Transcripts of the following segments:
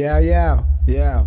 Я.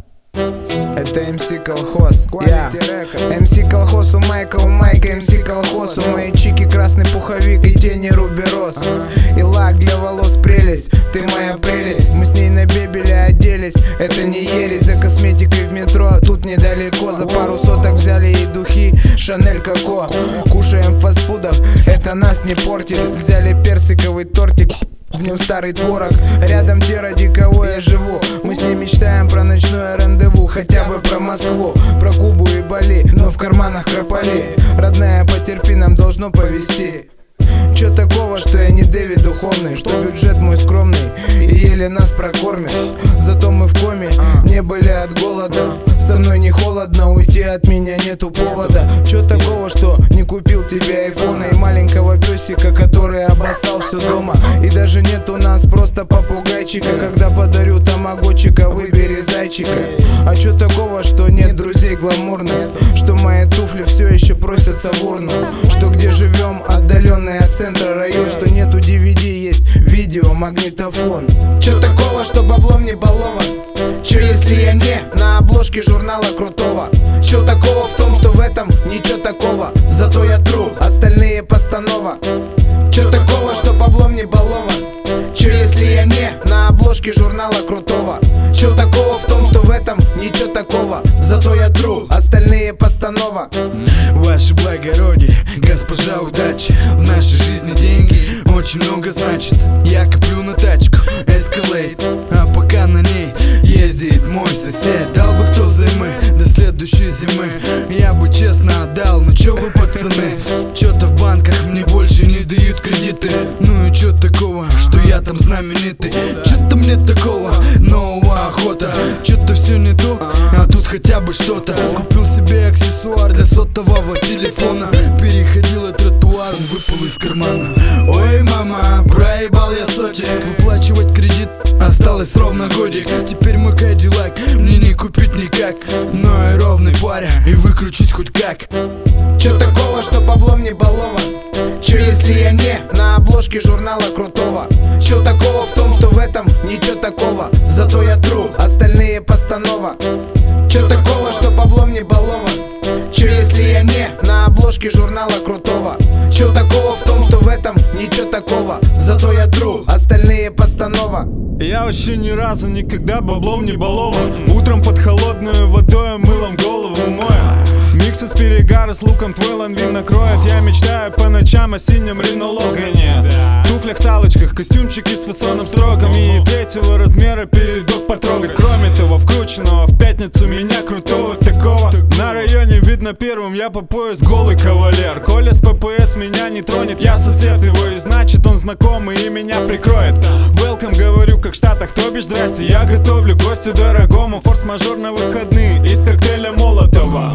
Это МС Колхоз, я. МС Колхоз у Майка, МС Колхоз. У моей чики красный пуховик и тени рубероз. И лак для волос прелесть, ты моя прелесть. Мы с ней на бебеле оделись, это не ересь. За косметикой в метро, тут недалеко. За пару соток взяли и духи Шанель Коко. Кушаем в фастфудах, это нас не портит. Взяли персиковый тортик, в нем старый творог. Рядом те, ради кого я живу. Мы с ней мечтаем про ночное рандеву. Хотя бы про Москву, про Кубу и Бали. Но в карманах крополи. Родная, потерпи, нам должно повезти. Чё такого, что я не Дэвид духовный, что бюджет мой скромный и еле нас прокормит. Зато мы в коме, не были от голода. Со мной не холодно, уйти от меня нету повода. Чё такого, что не купил тебе айфона и маленького песика, который обоссал все дома. И даже нет у нас просто попугайчика. Когда подарю тамагочика, выбери зайчика. А чё такого, что нет друзей гламурных, что мои туфли все еще просятся в урну, что где живем отдаленный от центра район, что нету DVD, есть видео, магнитофон. Чё такого, что баблом не балован? Чё если я не на обложке журнала крутого? Чё такого в том, что в этом ничего такого? Зато я тру, остальные постанова. Чё такого, что баблом не балован? Чё если я не на обложке журнала крутого? Чё такого в том, что в этом ничего такого? Зато я тру, остальные постанова. Ваше благородие, госпожа удачи, в нашей жизни деньги очень много значит. Я коплю на тачку Escalade, а пока на ней ездит мой сосед. Дал бы кто займы до следующей зимы, я бы честно отдал. Ну чё вы, пацаны, чё-то в банках мне больше не дают кредиты. Ну и чё такого, что я там знаменитый? Чё-то мне такого нового охота. Чё-то все не то, а тут хотя бы что-то. Купил себе аксессуар для сотового телефона. Переходила тротуар, он выпал из кармана. Ой, мама, проебал я сотик. Выплачивать кредит осталось ровно годик. Теперь мой Кадиллак мне не купить никак, но я ровный паря и выкручусь хоть как. Чё такого, что баблом не балован? Чё если я не на обложке журнала крутого? Чё такого в том, что в этом ничего такого? Зато я тру, остальные постанова. Чё такого, что баблом не балован? Чё если я не на обложке журнала крутого? Чё такого в том, что в этом ничего такого? Зато я тру, остальные постанова. Я вообще ни разу никогда баблом не балован. Утром под холодную водой мылом голову мою. Микс из перегара с луком твой ланвин накроет. Я мечтаю по ночам о синем Рено Логане, туфлях, салочках, костюмчики с фасоном строгом и третьего размера передок потрогать. Кроме того, вкрученного в пятницу меня крутого такого на районе видно первым, я по пояс голый кавалер. Коля с ППС меня не тронет, я сосед его, и значит он знакомый и меня прикроет. Welcome, говорю, как в Штатах, то бишь здрасте. Я готовлю гостю дорогому форс-мажор на выходные из коктейля Молотова.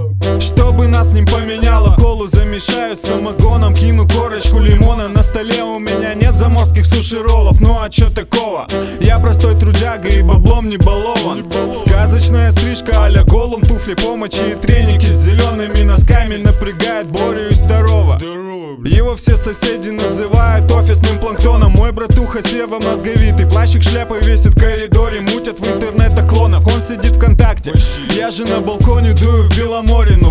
Чтобы нас не поменяло, колу замешаю с самогоном, кину корочку лимона. На столе у меня нет заморских суши-роллов. Ну а чё такого? Я простой трудяга и баблом не балован. Сказочная стрижка а-ля Голум, туфли, помощи и треники с зелеными носками напрягает Борю и Здорово. Его все соседи называют офисным планктоном. Мой братуха Сева мозговитый, плащик шляпой весит в коридоре. Мутят в интернетах клонов, он сидит ВКонтакте, я же на балконе дую в Беломорину.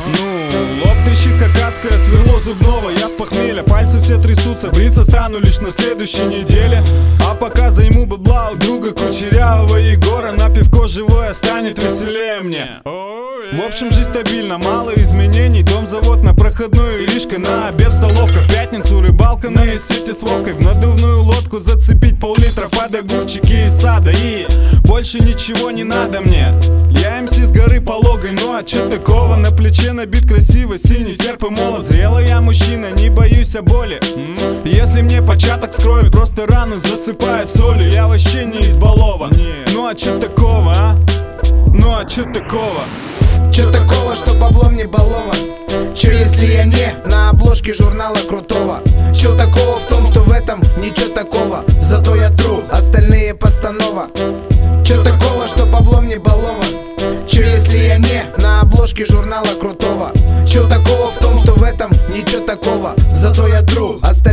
Лоб трещит как адское сверло зубного. Я с похмелья, пальцы все трясутся. Бриться стану лишь на следующей неделе. А пока займу бабла у друга кучерявого Егора. На пивко живое станет веселее мне. В общем, жизнь стабильна, мало изменений. Дом-завод на проходной, Иришка на обед, столовка. В пятницу рыбалка на Исете с Вовкой. В надувную лодку зацепить пол-литра под огурчики из сада. И больше ничего не надо мне. Я МС с горы пологой, ну а чё такого? На плече набит красиво синий серп и молот. Зрелый я мужчина, не боюсь о боли. Если мне початок скроют, просто раны засыпают солью. Я вообще не избалован. Ну а чё такого, а? Ну а чё такого? Чё такого, что баблом не балован? Чё если я не на обложке журнала крутого? Чё такого в том, что в